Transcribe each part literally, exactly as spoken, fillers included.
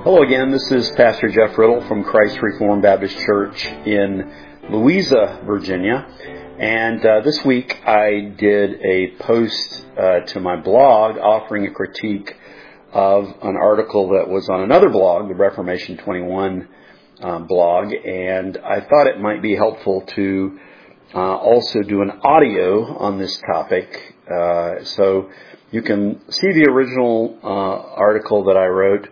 Hello again, this is Pastor Jeff Riddle from Christ Reformed Baptist Church in Louisa, Virginia. And uh, this week I did a post uh, to my blog offering a critique of an article that was on another blog, the Reformation twenty-one uh, blog. And I thought it might be helpful to uh, also do an audio on this topic. Uh, so you can see the original uh, article that I wrote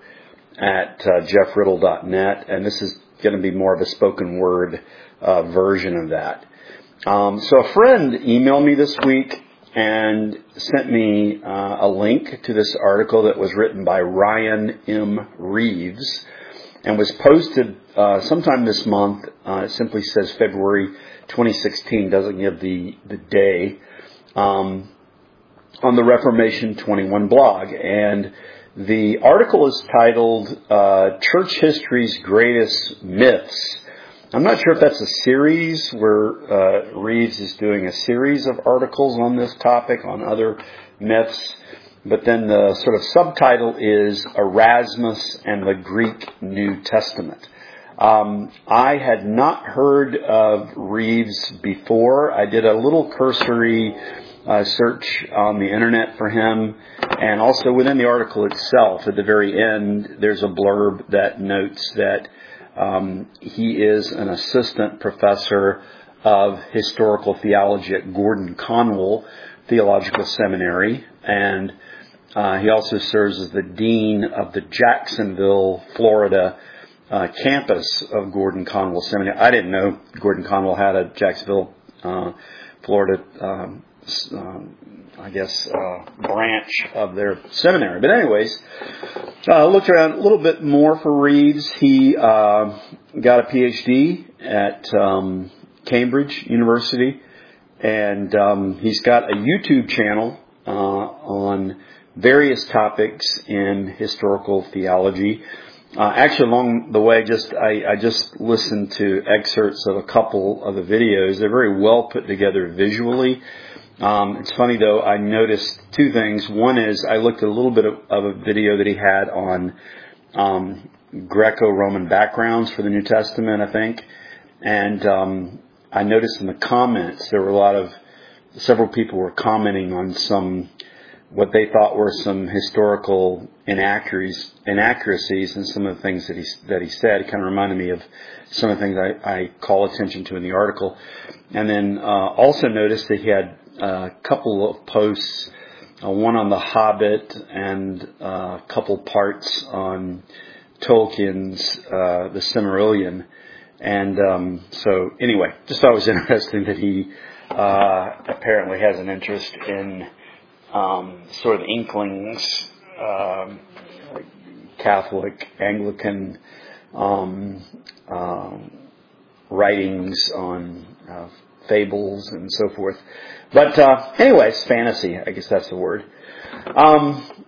at uh, jeff riddle dot net, and this is going to be more of a spoken word uh, version of that. Um, so a friend emailed me this week and sent me uh, a link to this article that was written by Ryan M. Reeves and was posted uh, sometime this month. Uh, it simply says February twenty sixteen, doesn't give the, the day, um, on the Reformation twenty-one blog. And the article is titled uh, Church History's Greatest Myths. I'm not sure if that's a series where uh, Reeves is doing a series of articles on this topic, on other myths. But then the sort of subtitle is Erasmus and the Greek New Testament. Um, I had not heard of Reeves before. I did a little cursory Uh, search on the internet for him, and also within the article itself, at the very end, there's a blurb that notes that um, he is an assistant professor of historical theology at Gordon Conwell Theological Seminary, and uh, he also serves as the dean of the Jacksonville, Florida uh, campus of Gordon Conwell Seminary. I didn't know Gordon Conwell had a Jacksonville, uh, Florida um Um, I guess, uh, branch of their seminary. But anyways, uh, looked around a little bit more for Reeves. He uh, got a P H D at um, Cambridge University, and um, he's got a YouTube channel uh, on various topics in historical theology. Uh, actually, along the way, just I, I just listened to excerpts of a couple of the videos. They're very well put together visually. Um, it's funny, though, I noticed two things. One is I looked at a little bit of, of a video that he had on um, Greco-Roman backgrounds for the New Testament, I think. And um, I noticed in the comments there were a lot of, several people were commenting on some, what they thought were some historical inaccuracies, inaccuracies in some of the things that he, that he said. It kind of reminded me of some of the things I, I call attention to in the article. And then uh, also noticed that he had a couple of posts, uh, one on The Hobbit and uh, a couple parts on Tolkien's uh, The Silmarillion. And um, so anyway, just thought it was interesting that he uh, apparently has an interest in um, sort of inklings, um, Catholic, Anglican um, um, writings on uh, fables and so forth. But uh, anyways, fantasy, I guess that's the word. Um,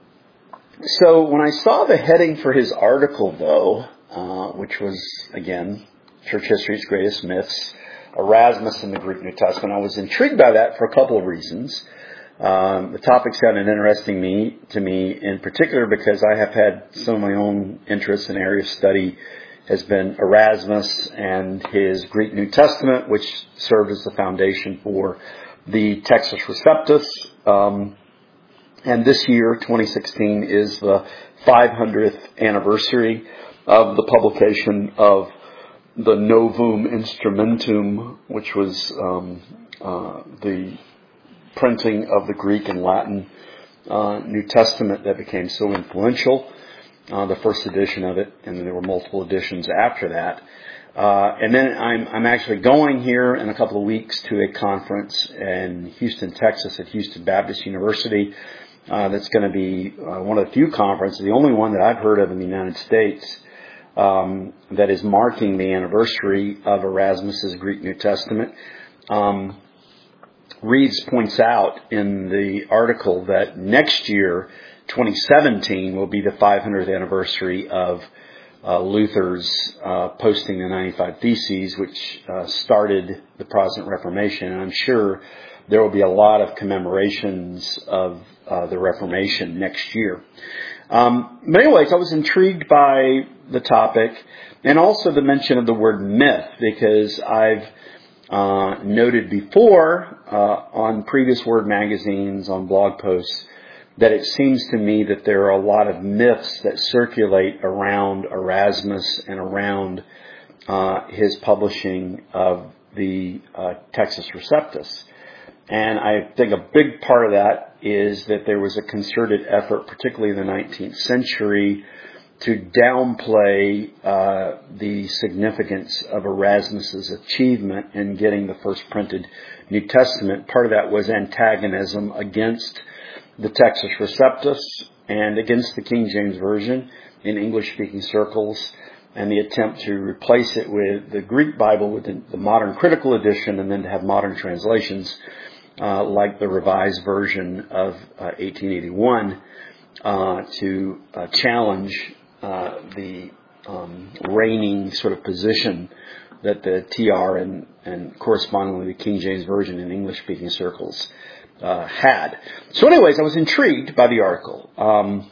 so when I saw the heading for his article, though, uh, which was, again, Church History's Greatest Myths, Erasmus and the Greek New Testament, I was intrigued by that for a couple of reasons. Um, the topic sounded interesting me, to me, in particular because I have had some of my own interests in area of study has been Erasmus and his Greek New Testament, which served as the foundation for the Textus Receptus. Um, and this year, twenty sixteen, is the five hundredth anniversary of the publication of the Novum Instrumentum, which was um, uh, the printing of the Greek and Latin uh, New Testament that became so influential. Uh, the first edition of it, and then there were multiple editions after that. Uh, and then I'm, I'm actually going here in a couple of weeks to a conference in Houston, Texas at Houston Baptist University. Uh, that's going to be uh, one of the few conferences, the only one that I've heard of in the United States, um, that is marking the anniversary of Erasmus's Greek New Testament. Um, Reeves points out in the article that next year, twenty seventeen, will be the five hundredth anniversary of uh, Luther's uh, posting the ninety-five Theses, which uh, started the Protestant Reformation. And I'm sure there will be a lot of commemorations of uh, the Reformation next year. Um, but anyways, I was intrigued by the topic and also the mention of the word myth, because I've uh, noted before uh, on previous Word magazines, on blog posts, that it seems to me that there are a lot of myths that circulate around Erasmus and around uh, his publishing of the uh, Textus Receptus. And I think a big part of that is that there was a concerted effort, particularly in the nineteenth century, to downplay uh, the significance of Erasmus's achievement in getting the first printed New Testament. Part of that was antagonism against the Textus Receptus and against the King James Version in English-speaking circles, and the attempt to replace it with the Greek Bible, with the, the modern critical edition, and then to have modern translations uh, like the Revised Version of uh, eighteen eighty-one uh, to uh, challenge uh, the um, reigning sort of position that the T R and, and correspondingly the King James Version in English-speaking circles uh, had. So anyways, I was intrigued by the article. Um,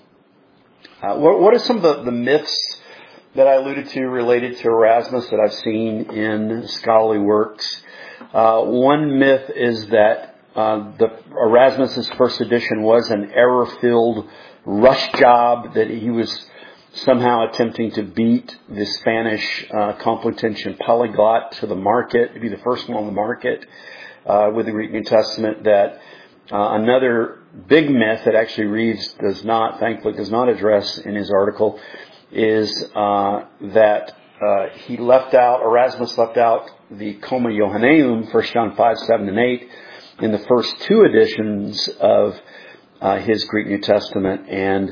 uh, what, what are some of the, the myths that I alluded to related to Erasmus that I've seen in scholarly works? Uh, one myth is that uh, the Erasmus's first edition was an error-filled rush job, that he was somehow attempting to beat the Spanish uh, Complutensian polyglot to the market, to be the first one on the market uh, with the Greek New Testament. That uh, another big myth that actually Reeves does not, thankfully, does not address in his article is uh, that uh, he left out, Erasmus left out the Comma Johanneum, First John five, seven, and eight, in the first two editions of uh, his Greek New Testament, and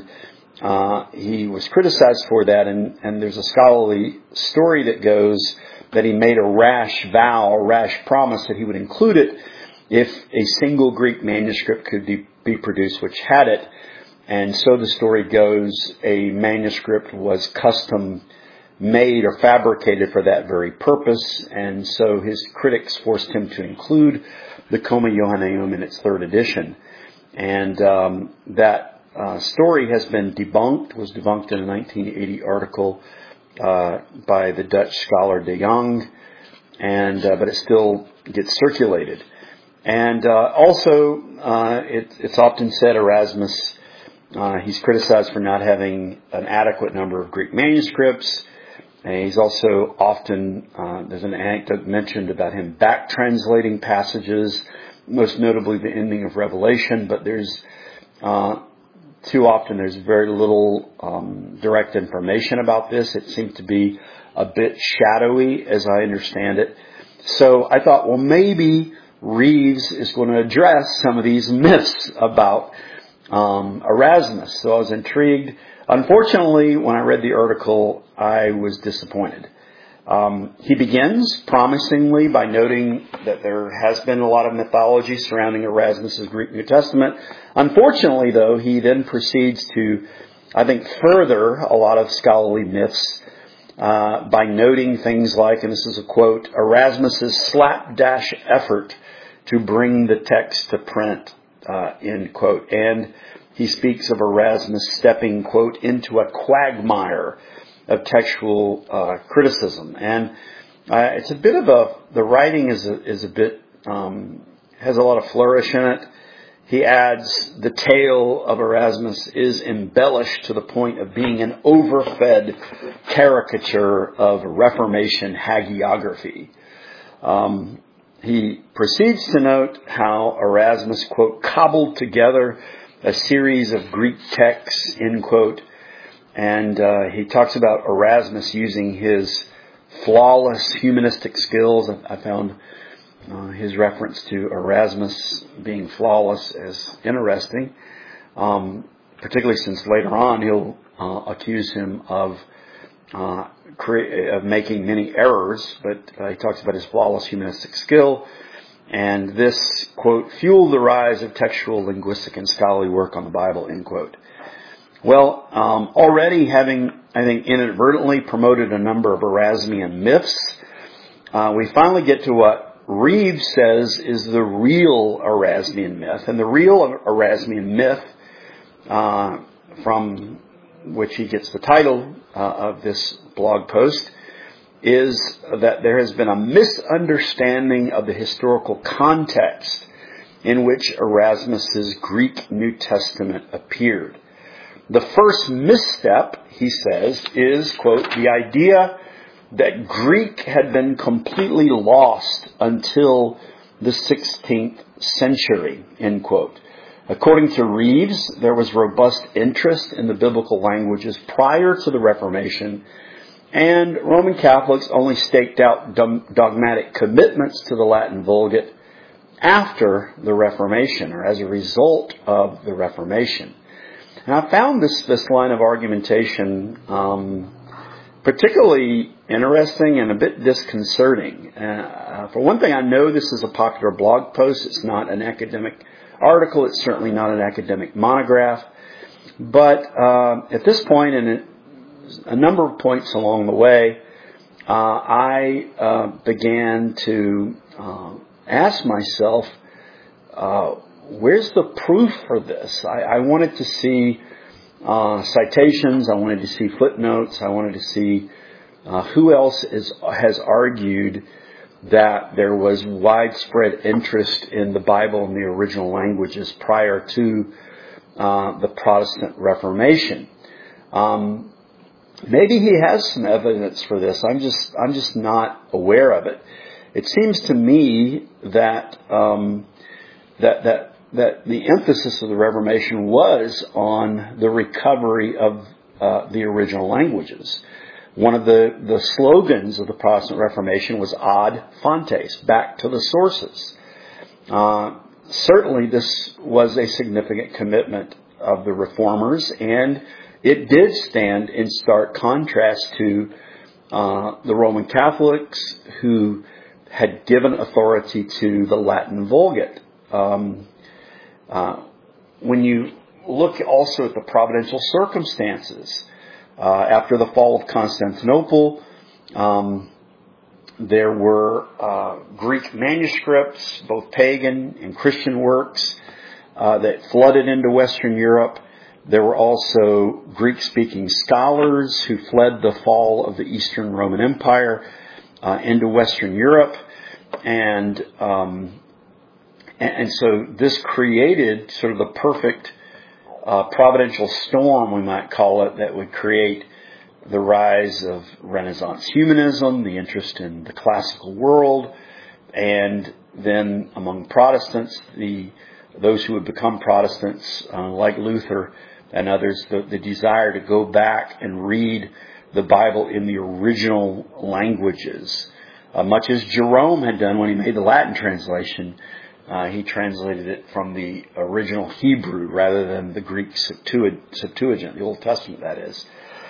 uh, he was criticized for that, and, and there's a scholarly story that goes that he made a rash vow, a rash promise that he would include it if a single Greek manuscript could be, be produced which had it. And so the story goes, a manuscript was custom made or fabricated for that very purpose, and so his critics forced him to include the Comma Johanneum in its third edition. And um, that uh, story has been debunked, was debunked in a nineteen eighty article uh, by the Dutch scholar De Jong, and uh, but it still gets circulated. And uh, also, uh, it, it's often said Erasmus, Uh, he's criticized for not having an adequate number of Greek manuscripts. And he's also often, uh, there's an anecdote mentioned about him back translating passages, most notably the ending of Revelation, but there's, uh, too often there's very little, um, direct information about this. It seems to be a bit shadowy, as I understand it. So I thought, well, maybe Reeves is going to address some of these myths about Um, Erasmus. So I was intrigued. Unfortunately, when I read the article, I was disappointed. Um, he begins promisingly by noting that there has been a lot of mythology surrounding Erasmus's Greek New Testament. Unfortunately, though, he then proceeds to, I think, further a lot of scholarly myths uh, by noting things like, and this is a quote, Erasmus's slapdash effort to bring the text to print. Uh, end quote. And he speaks of Erasmus stepping, quote, into a quagmire of textual uh, criticism. And uh, it's a bit of a, the writing is a, is a bit, um, has a lot of flourish in it. He adds, the tale of Erasmus is embellished to the point of being an overfed caricature of Reformation hagiography. Um, He proceeds to note how Erasmus, quote, cobbled together a series of Greek texts, end quote. And uh, he talks about Erasmus using his flawless humanistic skills. I found uh, his reference to Erasmus being flawless as interesting, um, particularly since later on he'll uh, accuse him of Uh, of making many errors, but uh, he talks about his flawless humanistic skill, and this, quote, fueled the rise of textual, linguistic, and scholarly work on the Bible, end quote. Well, um, already having, I think, inadvertently promoted a number of Erasmian myths, uh, we finally get to what Reeves says is the real Erasmian myth, and the real Erasmian myth uh, from which he gets the title uh, of this blog post, is that there has been a misunderstanding of the historical context in which Erasmus's Greek New Testament appeared. The first misstep, he says, is, quote, the idea that Greek had been completely lost until the sixteenth century, end quote. According to Reeves, there was robust interest in the biblical languages prior to the Reformation, and Roman Catholics only staked out dogmatic commitments to the Latin Vulgate after the Reformation, or as a result of the Reformation. And I found this, this line of argumentation um, particularly interesting and a bit disconcerting. Uh, for one thing, I know this is a popular blog post. It's not an academic article. It's certainly not an academic monograph. But uh, at this point, and at a number of points along the way, uh, I uh, began to uh, ask myself, uh, where's the proof for this? I, I wanted to see uh, citations. I wanted to see footnotes. I wanted to see uh, who else is, has argued that there was widespread interest in the Bible in the original languages prior to uh, the Protestant Reformation. Um, maybe he has some evidence for this. I'm just I'm just not aware of it. It seems to me that um, that that that the emphasis of the Reformation was on the recovery of uh, the original languages. One of the, the slogans of the Protestant Reformation was ad fontes, back to the sources. Uh, certainly this was a significant commitment of the Reformers, and it did stand in stark contrast to uh, the Roman Catholics, who had given authority to the Latin Vulgate. Um, uh, when you look also at the providential circumstances, uh, after the fall of Constantinople, um, there were uh, Greek manuscripts, both pagan and Christian works, uh, that flooded into Western Europe. There were also Greek-speaking scholars who fled the fall of the Eastern Roman Empire uh, into Western Europe, and um, and, and so this created sort of the perfect uh, providential storm, we might call it, that would create the rise of Renaissance humanism, the interest in the classical world, and then among Protestants, the those who would become Protestants, uh, like Luther and others, the, the desire to go back and read the Bible in the original languages, uh, much as Jerome had done when he made the Latin translation. Uh, he translated it from the original Hebrew rather than the Greek Septuagint, the Old Testament, that is.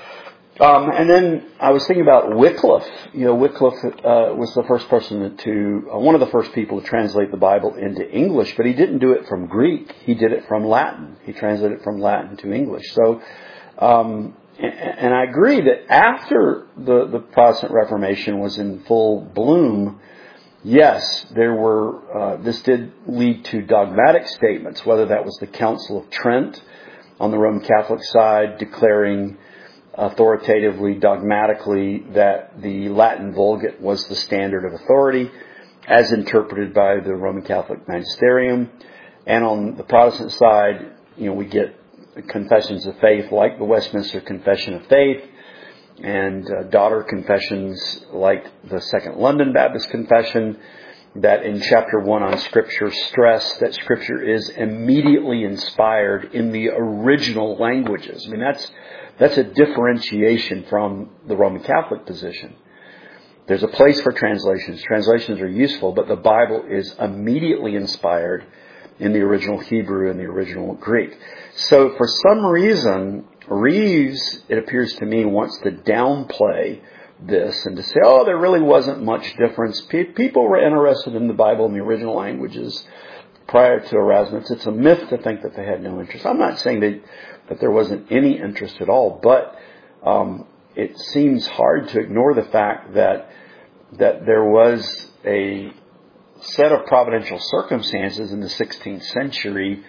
Um, and then I was thinking about Wycliffe. You know, Wycliffe uh, was the first person to, uh, one of the first people to translate the Bible into English, but he didn't do it from Greek. He did it from Latin. He translated it from Latin to English. So, um, and, and I agree that after the, the Protestant Reformation was in full bloom, yes, there were, uh, this did lead to dogmatic statements, whether that was the Council of Trent on the Roman Catholic side declaring authoritatively, dogmatically, that the Latin Vulgate was the standard of authority as interpreted by the Roman Catholic Magisterium. And on the Protestant side, you know, we get confessions of faith like the Westminster Confession of Faith and uh, daughter confessions like the Second London Baptist Confession that in chapter one on Scripture stress that Scripture is immediately inspired in the original languages. I mean, that's That's a differentiation from the Roman Catholic position. There's a place for translations. Translations are useful, but the Bible is immediately inspired in the original Hebrew and the original Greek. So for some reason, Reeves, it appears to me, wants to downplay this and to say, oh, there really wasn't much difference. People were interested in the Bible in the original languages prior to Erasmus. It's a myth to think that they had no interest. I'm not saying that that there wasn't any interest at all, but um, it seems hard to ignore the fact that that there was a set of providential circumstances in the sixteenth century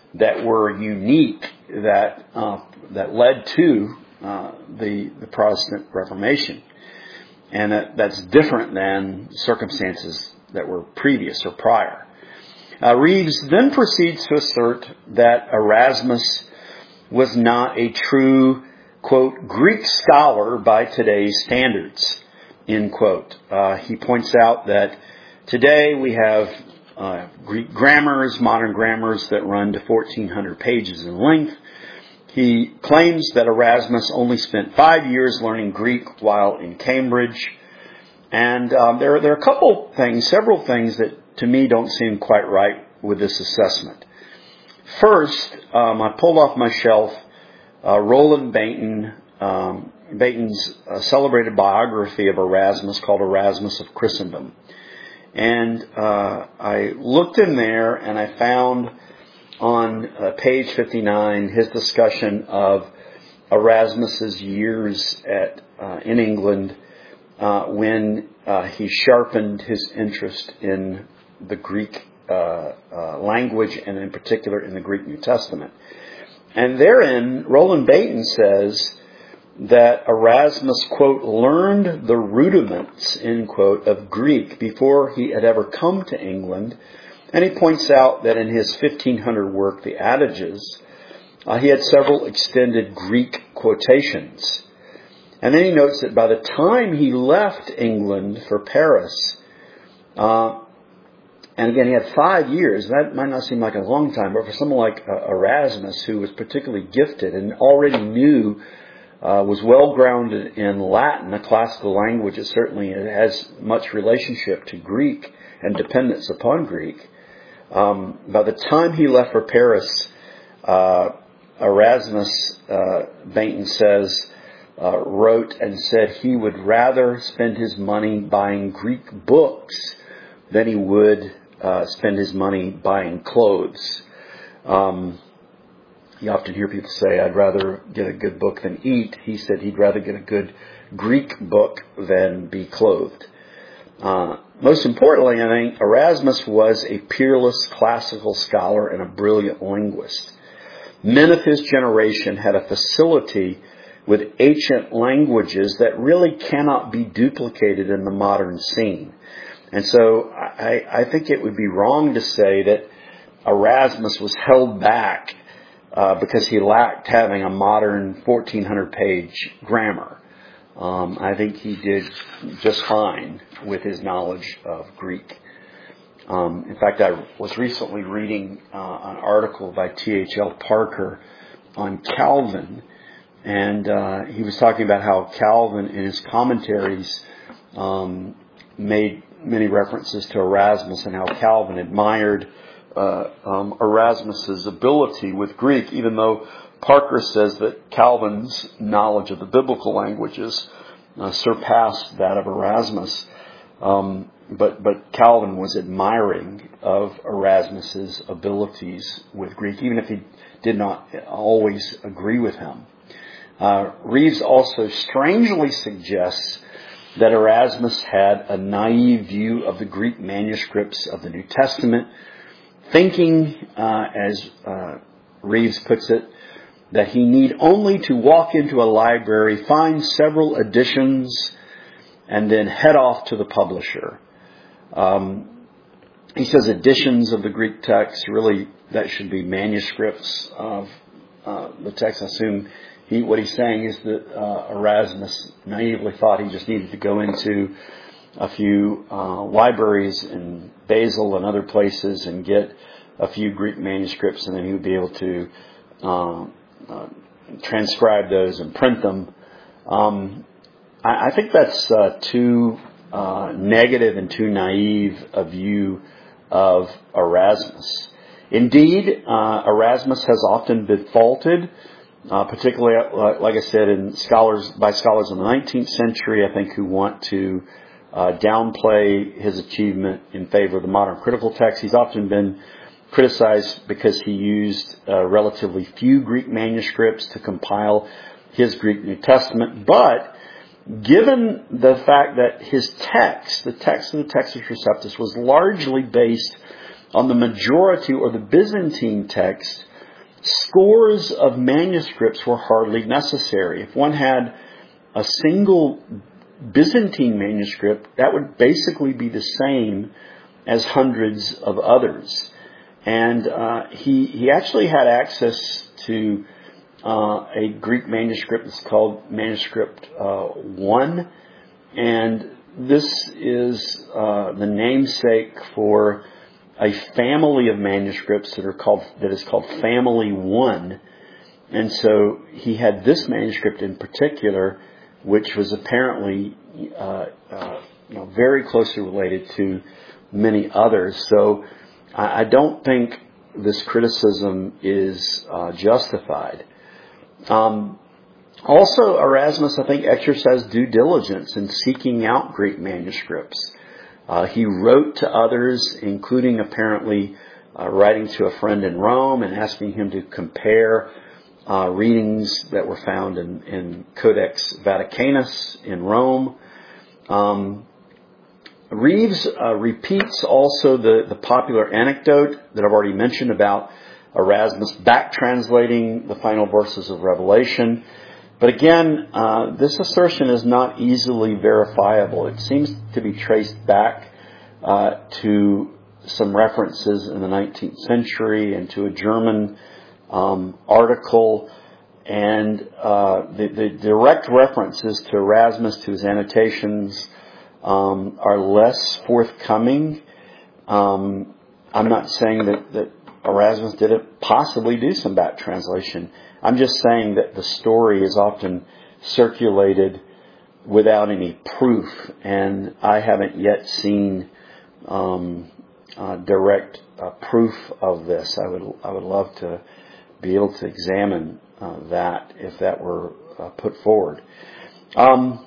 that were unique that uh, that led to uh, the the Protestant Reformation, and that, that's different than circumstances that were previous or prior. Uh, Reeves then proceeds to assert that Erasmus was not a true, quote, Greek scholar by today's standards, end quote. Uh, he points out that today we have uh, Greek grammars, modern grammars that run to fourteen hundred pages in length. He claims that Erasmus only spent five years learning Greek while in Cambridge. And um, there, there are a couple things, several things that to me don't seem quite right with this assessment. First, um, I pulled off my shelf uh, Roland Bainton, um, Bainton's uh, celebrated biography of Erasmus called Erasmus of Christendom. And uh, I looked in there and I found on uh, page fifty-nine his discussion of Erasmus's years at uh, in England uh, when uh, he sharpened his interest in the Greek uh, uh, language and in particular in the Greek New Testament. And therein, Roland Bainton says that Erasmus, quote, learned the rudiments, end quote, of Greek before he had ever come to England. And he points out that in his fifteen hundred work, The Adages, uh, he had several extended Greek quotations. And then he notes that by the time he left England for Paris, uh, and again, he had five years. That might not seem like a long time, but for someone like uh, Erasmus, who was particularly gifted and already knew, uh, was well grounded in Latin, a classical language, it certainly has much relationship to Greek and dependence upon Greek. Um, by the time he left for Paris, uh, Erasmus, uh, Bainton says, uh, wrote and said he would rather spend his money buying Greek books than he would uh, spend his money buying clothes. Um, you often hear people say, I'd rather get a good book than eat. He said he'd rather get a good Greek book than be clothed. Uh, most importantly, I think Erasmus was a peerless classical scholar and a brilliant linguist. Men of his generation had a facility with ancient languages that really cannot be duplicated in the modern scene. And so I, I think it would be wrong to say that Erasmus was held back uh, because he lacked having a modern fourteen hundred page grammar. Um, I think he did just fine with his knowledge of Greek. Um, in fact, I was recently reading uh, an article by T H L Parker on Calvin, and uh, he was talking about how Calvin in his commentaries um, made many references to Erasmus and how Calvin admired uh, um, Erasmus's ability with Greek, even though Parker says that Calvin's knowledge of the biblical languages uh, surpassed that of Erasmus. Um, but, but Calvin was admiring of Erasmus's abilities with Greek, even if he did not always agree with him. Uh, Reeves also strangely suggests that Erasmus had a naive view of the Greek manuscripts of the New Testament, thinking, uh, as uh, Reeves puts it, that he need only to walk into a library, find several editions, and then head off to the publisher. Um, he says editions of the Greek text, really that should be manuscripts of uh, the text. I assume he, what he's saying is that uh, Erasmus naively thought he just needed to go into a few uh, libraries in Basel and other places and get a few Greek manuscripts, and then he would be able to uh, uh, transcribe those and print them. Um, I, I think that's uh, too uh, negative and too naive a view of Erasmus. Indeed, uh, Erasmus has often been faulted, uh, particularly, uh, like I said, in scholars by scholars in the nineteenth century, I think, who want to uh, downplay his achievement in favor of the modern critical text. He's often been criticized because he used uh, relatively few Greek manuscripts to compile his Greek New Testament. But given the fact that his text, the text of the Textus Receptus, was largely based on the majority or the Byzantine text scores of manuscripts were hardly necessary. If one had a single Byzantine manuscript, that would basically be the same as hundreds of others. And uh, he he actually had access to uh, a Greek manuscript that's called Manuscript uh, One, and this is uh, the namesake for a family of manuscripts that are called that is called Family One. And so he had this manuscript in particular, which was apparently uh, uh, you know, very closely related to many others. So I, I don't think this criticism is uh, justified. Um, also, Erasmus, I think, exercised due diligence in seeking out Greek manuscripts. Uh, he wrote to others, including apparently uh, writing to a friend in Rome and asking him to compare uh, readings that were found in, in Codex Vaticanus in Rome. Um, Reeves uh, repeats also the, the popular anecdote that I've already mentioned about Erasmus back translating the final verses of Revelation. But again, uh, this assertion is not easily verifiable. It seems to be traced back uh, to some references in the nineteenth century and to a German um, article. And uh, the, the direct references to Erasmus, to his annotations, um, are less forthcoming. Um, I'm not saying that, that Erasmus didn't possibly do some back translation. I'm just saying that the story is often circulated without any proof, and I haven't yet seen um, uh, direct uh, proof of this. I would I would love to be able to examine uh, that if that were uh, put forward. Um,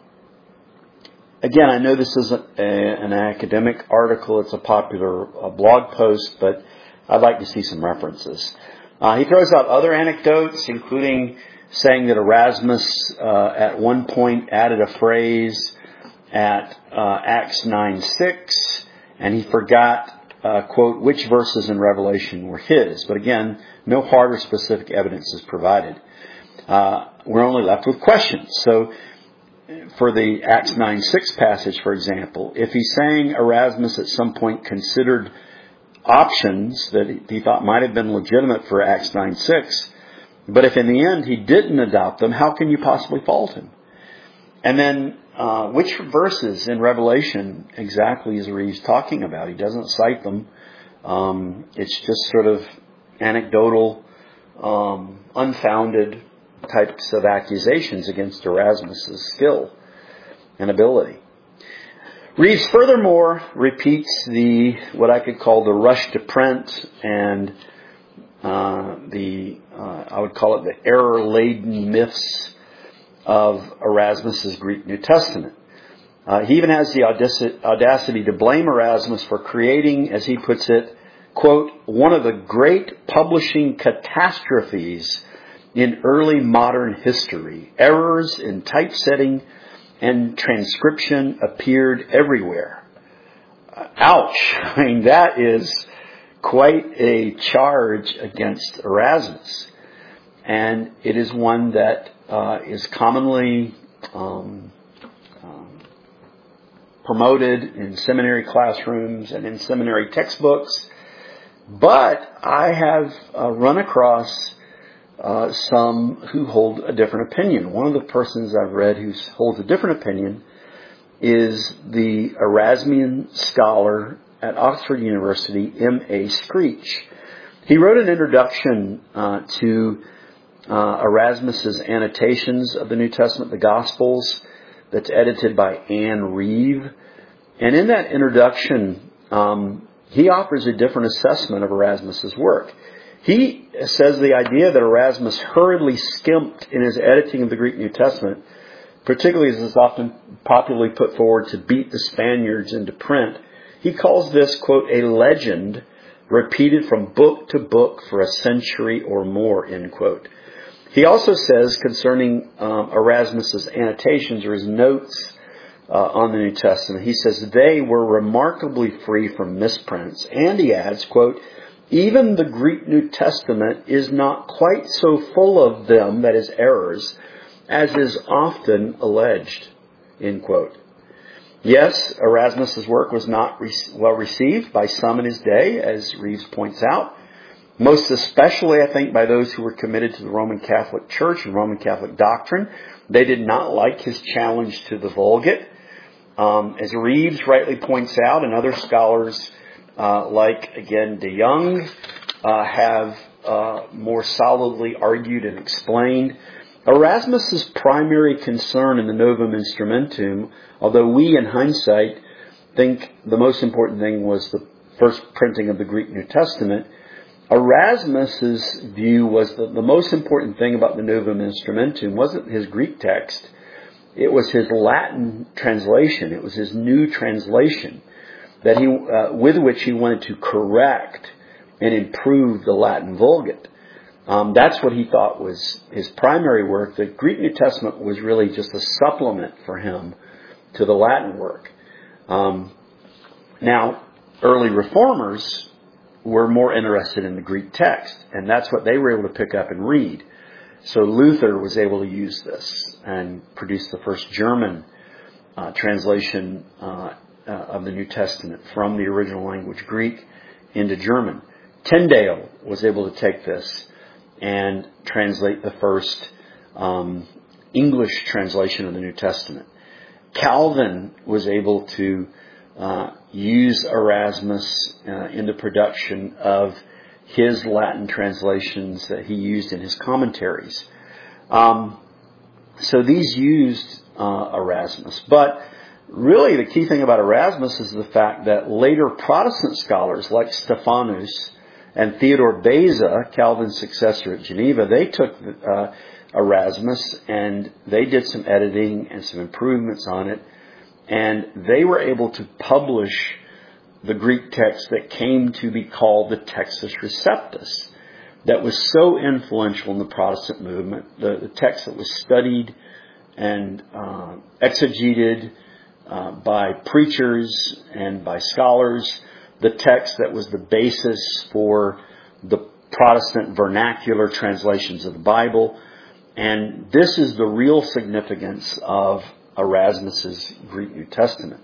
again, I know this isn't a, an academic article; it's a popular uh, blog post, but I'd like to see some references. Uh, he throws out other anecdotes, including saying that Erasmus uh, at one point added a phrase at uh, Acts nine six, and he forgot, uh, quote, which verses in Revelation were his. But again, no hard or specific evidence is provided. Uh, we're only left with questions. So for the Acts nine six passage, for example, if he's saying Erasmus at some point considered options that he thought might have been legitimate for Acts nine six, but if in the end he didn't adopt them, how can you possibly fault him? And then, uh, which verses in Revelation exactly is Reeves talking about? He doesn't cite them. Um, it's just sort of anecdotal, um, unfounded types of accusations against Erasmus's skill and ability. Reeves furthermore repeats the what I could call the rush to print and uh, the uh, I would call it the error-laden myths of Erasmus's Greek New Testament. Uh, he even has the audacity to blame Erasmus for creating, as he puts it, quote, one of the great publishing catastrophes in early modern history. Errors in typesetting and transcription appeared everywhere. Ouch. I mean, that is quite a charge against Erasmus. And it is one that uh, is commonly um, um, promoted in seminary classrooms and in seminary textbooks. But I have uh, run across Uh, some who hold a different opinion. One of the persons I've read who holds a different opinion is the Erasmian scholar at Oxford University, M A Screech. He wrote an introduction uh, to uh, Erasmus's annotations of the New Testament, the Gospels, that's edited by Anne Reeve. And in that introduction, um, he offers a different assessment of Erasmus's work. He says the idea that Erasmus hurriedly skimped in his editing of the Greek New Testament, particularly as is often popularly put forward to beat the Spaniards into print, he calls this, quote, a legend repeated from book to book for a century or more, end quote. He also says concerning um, Erasmus's annotations or his notes uh, on the New Testament, he says they were remarkably free from misprints. And he adds, quote, Even the Greek New Testament is not quite so full of them, that is, errors, as is often alleged, end quote. Yes, Erasmus' work was not re- well received by some in his day, as Reeves points out. Most especially, I think, by those who were committed to the Roman Catholic Church and Roman Catholic doctrine. They did not like his challenge to the Vulgate. Um, as Reeves rightly points out, and other scholars uh, like, again, De Young uh, have uh, more solidly argued and explained, Erasmus' primary concern in the Novum Instrumentum, although we in hindsight think the most important thing was the first printing of the Greek New Testament, Erasmus' view was that the most important thing about the Novum Instrumentum wasn't his Greek text. It was his Latin translation. It was his new translation that he, uh, with which he wanted to correct and improve the Latin Vulgate. Um, that's what he thought was his primary work. The Greek New Testament was really just a supplement for him to the Latin work. Um, now, early reformers were more interested in the Greek text, and that's what they were able to pick up and read. So Luther was able to use this and produce the first German uh, translation uh, uh, of the New Testament from the original language Greek into German. Tyndale was able to take this and translate the first um, English translation of the New Testament. Calvin was able to uh, use Erasmus uh, in the production of his Latin translations that he used in his commentaries. Um, so these used uh, Erasmus. But really the key thing about Erasmus is the fact that later Protestant scholars like Stephanus and Theodore Beza, Calvin's successor at Geneva, they took uh, Erasmus and they did some editing and some improvements on it. And they were able to publish the Greek text that came to be called the Textus Receptus, that was so influential in the Protestant movement, the, the text that was studied and uh, exegeted uh, by preachers and by scholars, the text that was the basis for the Protestant vernacular translations of the Bible. And this is the real significance of Erasmus's Greek New Testament.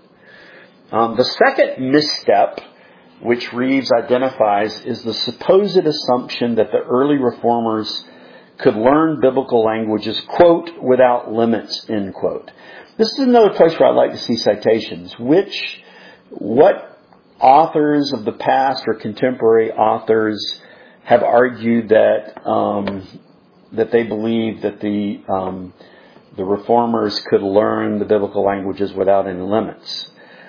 Um, the second misstep, which Reeves identifies, is the supposed assumption that the early reformers could learn biblical languages, quote, without limits, end quote. This is another place where I'd like to see citations. Which, what authors of the past or contemporary authors have argued that um, that they believe that the um, the reformers could learn the biblical languages without any limits?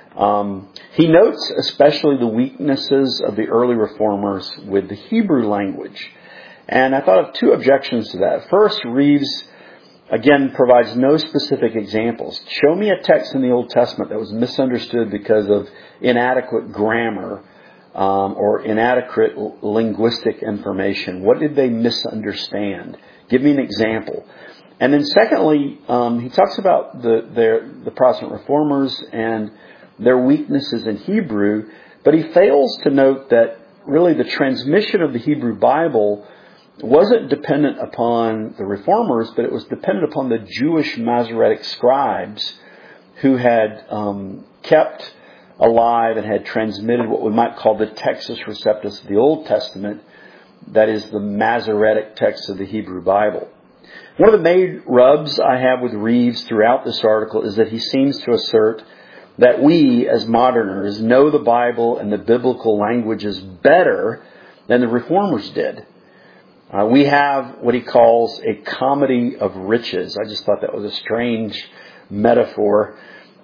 Um, he notes especially the weaknesses of the early reformers with the Hebrew language. And I thought of two objections to that. First, Reeves, again, provides no specific examples. Show me a text in the Old Testament that was misunderstood because of inadequate grammar um, or inadequate linguistic information. What did they misunderstand? Give me an example. And then secondly, um, he talks about the, their, the Protestant reformers and their weaknesses in Hebrew, but he fails to note that really the transmission of the Hebrew Bible wasn't dependent upon the reformers, but it was dependent upon the Jewish Masoretic scribes who had um, kept alive and had transmitted what we might call the Textus Receptus of the Old Testament, that is the Masoretic text of the Hebrew Bible. One of the main rubs I have with Reeves throughout this article is that he seems to assert that we, as moderners, know the Bible and the biblical languages better than the reformers did. Uh, we have what he calls a comedy of riches. I just thought that was a strange metaphor.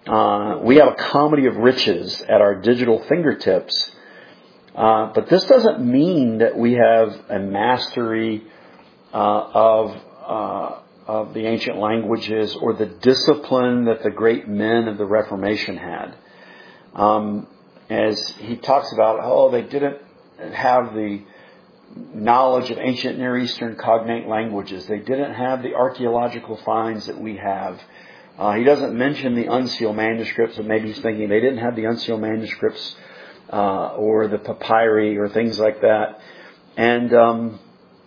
Uh, we have a comedy of riches at our digital fingertips. Uh, but this doesn't mean that we have a mastery uh, of uh, of the ancient languages or the discipline that the great men of the Reformation had. Um, as he talks about, oh, they didn't have the knowledge of ancient Near Eastern cognate languages. They didn't have the archaeological finds that we have. Uh, he doesn't mention the unsealed manuscripts, but maybe he's thinking they didn't have the unsealed manuscripts uh, or the papyri or things like that. And um,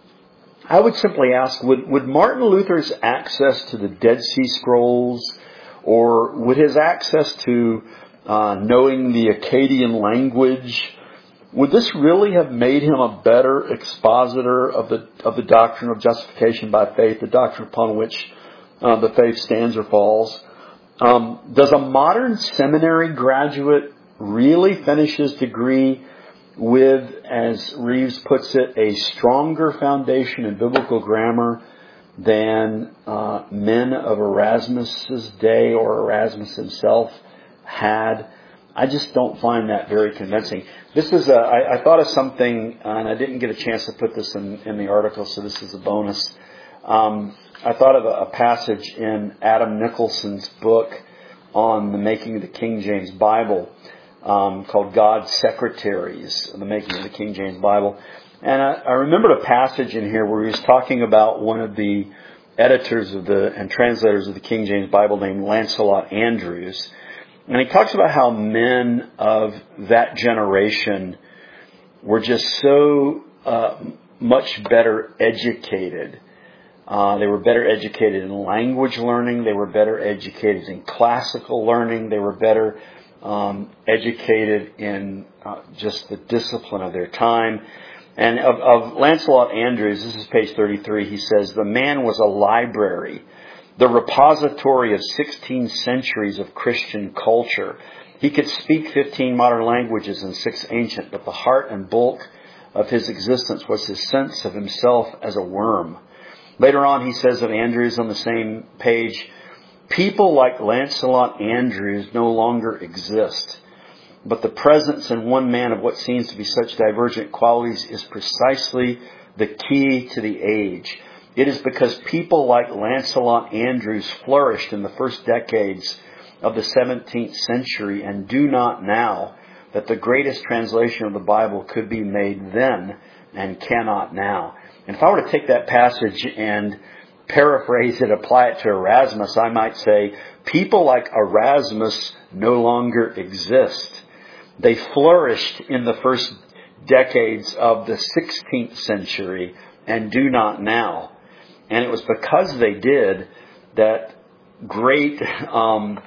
I would simply ask, would, would Martin Luther's access to the Dead Sea Scrolls, or would his access to uh, knowing the Akkadian language, would this really have made him a better expositor of the of the doctrine of justification by faith, the doctrine upon which uh, the faith stands or falls? Um, does a modern seminary graduate really finish his degree with, as Reeves puts it, a stronger foundation in biblical grammar than uh, men of Erasmus's day or Erasmus himself had? I just don't find that very convincing. This is a, I, I thought of something, and I didn't get a chance to put this in, in the article, so this is a bonus. Um, I thought of a, a passage in Adam Nicholson's book on the making of the King James Bible, um, called God's Secretaries, the making of the King James Bible. And I, I remembered a passage in here where he was talking about one of the editors of the and translators of the King James Bible named Lancelot Andrewes. And he talks about how men of that generation were just so uh, much better educated. Uh, they were better educated in language learning. They were better educated in classical learning. They were better um, educated in uh, just the discipline of their time. And of, of Lancelot Andrewes, this is page thirty-three, he says, "The man was a library, the repository of sixteen centuries of Christian culture. He could speak fifteen modern languages and six ancient, but the heart and bulk of his existence was his sense of himself as a worm." Later on, he says of Andrewes on the same page, "People like Lancelot Andrewes no longer exist, but the presence in one man of what seems to be such divergent qualities is precisely the key to the age. It is because people like Lancelot Andrewes flourished in the first decades of the seventeenth century and do not now that the greatest translation of the Bible could be made then and cannot now." And if I were to take that passage and paraphrase it, apply it to Erasmus, I might say, people like Erasmus no longer exist. They flourished in the first decades of the sixteenth century and do not now. And it was because they did that great um,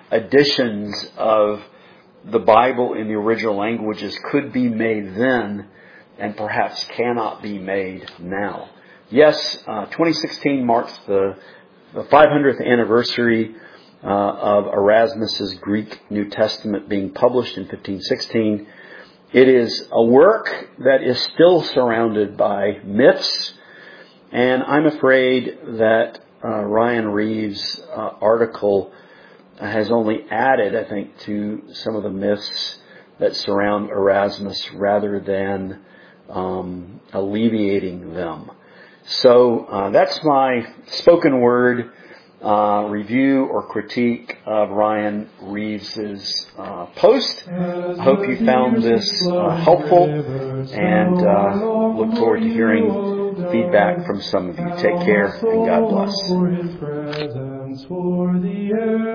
editions of the Bible in the original languages could be made then and perhaps cannot be made now. Yes, uh, twenty sixteen marks the, the five hundredth anniversary uh, of Erasmus's Greek New Testament being published in fifteen sixteen. It is a work that is still surrounded by myths, and I'm afraid that uh, Ryan Reeves' uh, article has only added, I think, to some of the myths that surround Erasmus rather than um, alleviating them. So uh, that's my spoken word uh, review or critique of Ryan Reeves' uh, post. I hope you found this uh, helpful, and uh, look forward to hearing feedback from some of you. Take care, and God bless. For His presence, for the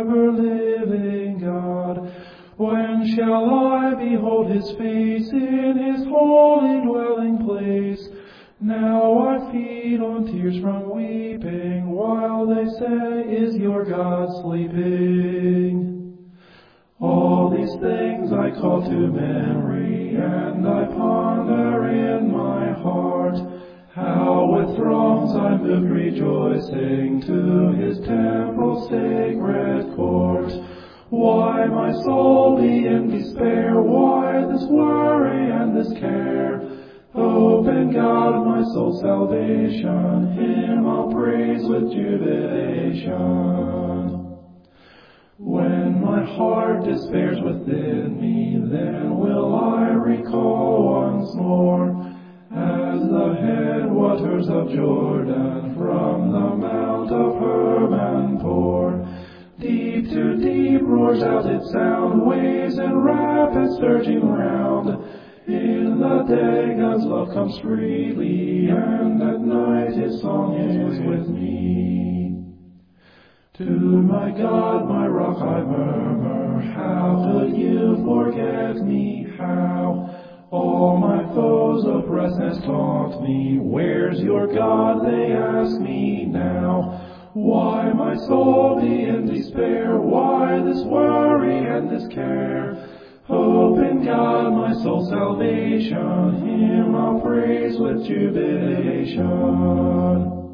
ever-living God. When shall I behold His face in His holy dwelling place? Now I feed on tears from weeping, while they say, "Is your God sleeping?" All these things I call to memory, and I ponder in my heart, how with throngs I moved rejoicing to His temple's sacred court. Why my soul be in despair? Why this worry and this care? Hope in God, my soul's salvation, Him I'll praise with jubilation. When my heart despairs within me, then will I recall once more, as the headwaters of Jordan from the mount of Hermon pour. Deep to deep roars out its sound, waves and rapids surging round. In the day God's love comes freely, and at night His song is with me. To my God, my rock, I murmur, how could you forget me? how. All my foes oppressed taunt me, where's your God, they ask me now. Why my soul be in despair, why this worry and this care? Hope in God, my soul's salvation, Him I'll praise with jubilation.